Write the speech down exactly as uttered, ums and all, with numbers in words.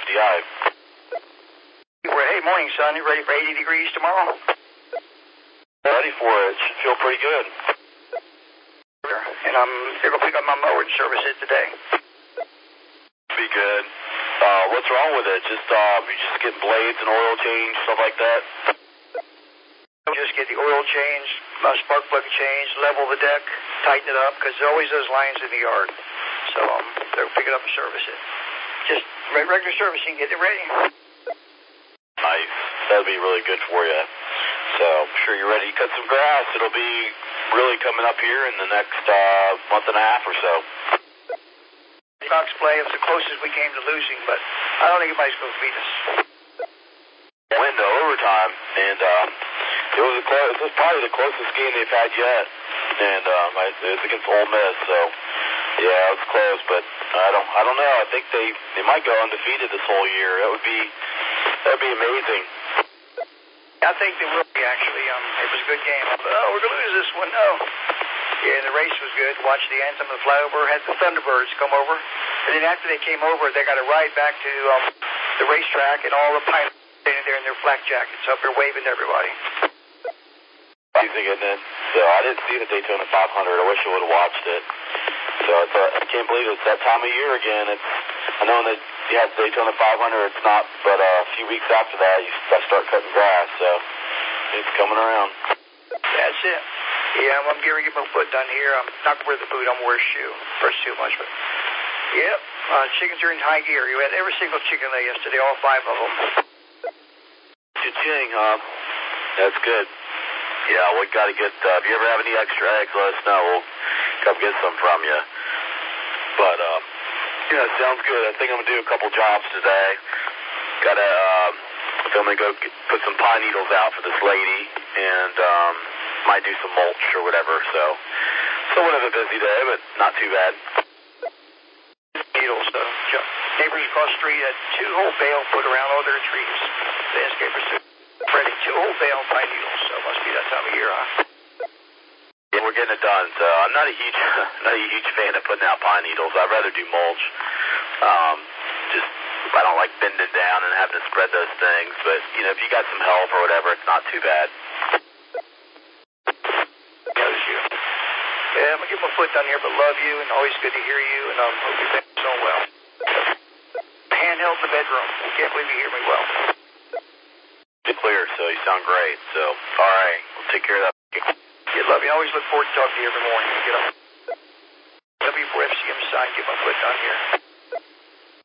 D I. Hey, morning, son. You ready for eighty degrees tomorrow? Ready for it. Should feel pretty good. And I'm going to pick up my mower and service it today. Be good. Uh, what's wrong with it? Just, uh, you just getting blades and oil change, stuff like that? Just get the oil changed, uh, spark plug changed, level the deck, tighten it up, because there's always those lines in the yard. So um, they'll pick it up and service it. Just regular servicing, get it ready. Nice. That'll be really good for you. So I'm sure you're ready to cut some grass. It'll be really coming up here in the next uh, month and a half or so. Sox play, it was the closest we came to losing, but I don't think anybody's going to beat us. Went to overtime, and um, it was a close, it was probably the closest game they've had yet, and um, I, it was against Ole Miss, so yeah, it was close, but I don't, I don't know. I think they, they might go undefeated this whole year. That would be, that would be amazing. I think they will be, actually. Um, it was a good game. But, oh, we're going to lose this one. No. Yeah, and the race was good. Watched the anthem of the flyover. Had the Thunderbirds come over. And then after they came over, they got a ride back to um, the racetrack, and all the pilots standing there in their flak jackets up there waving to everybody. Amazing, isn't it? So I didn't see the Daytona five hundred. I wish I would have watched it. So it's, uh, I can't believe it's that time of year again. It's, I know that you have Daytona five hundred, it's not, but uh, a few weeks after that, you start cutting grass, so it's coming around. That's it. Yeah, I'm, I'm going to get my foot done here. I'm not going to wear the boot, I'm going to wear a shoe. First too much, but yep, uh, chickens are in high gear. You had every single chicken there yesterday, all five of them. Cha-ching, huh? That's good. Yeah, we got to get, uh, if you ever have any extra eggs, let us know. We'll come get some from you. But, um, yeah, sounds good. I think I'm going to do a couple jobs today. Got to, um, I'm going to go get, put some pine needles out for this lady, and um, might do some mulch or whatever. So, somewhat of a busy day, but not too bad. Needles, uh, neighbors across the street had two whole bale put around all their trees. Landscapers spreading two whole bale pine needles, so it must be that time of year, huh? Yeah, we're getting it done. So I'm not a huge, not a huge fan of putting out pine needles. I'd rather do mulch. Um, just I don't like bending down and having to spread those things. But you know, if you got some help or whatever, it's not too bad. Knows you. Yeah, I'm gonna get my foot down here, but love you and always good to hear you, and um, hope you're doing well. Handheld in the bedroom. I can't believe you hear me well. It's clear, so you sound great. So all right, we'll take care of that. Yeah, love you. I always look forward to talking to you every morning. Get up. W four F C M sign, get my foot down here.